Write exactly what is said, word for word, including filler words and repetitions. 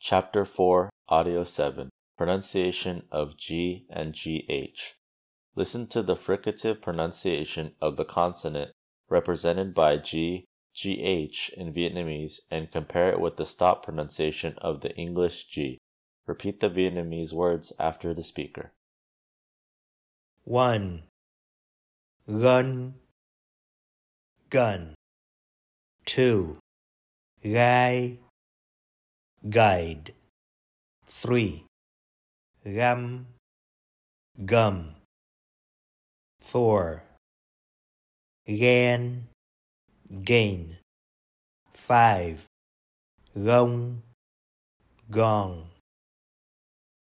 Chapter four, Audio seven, Pronunciation of G and G H. Listen to the fricative pronunciation of the consonant represented by G, G H in Vietnamese and compare it with the stop pronunciation of the English G. Repeat the Vietnamese words after the speaker. One. Gun. Gun. Two. Guy. Guide. Three. Gum. Gum. Four. Gan. Gain. Five. Gong. Gong.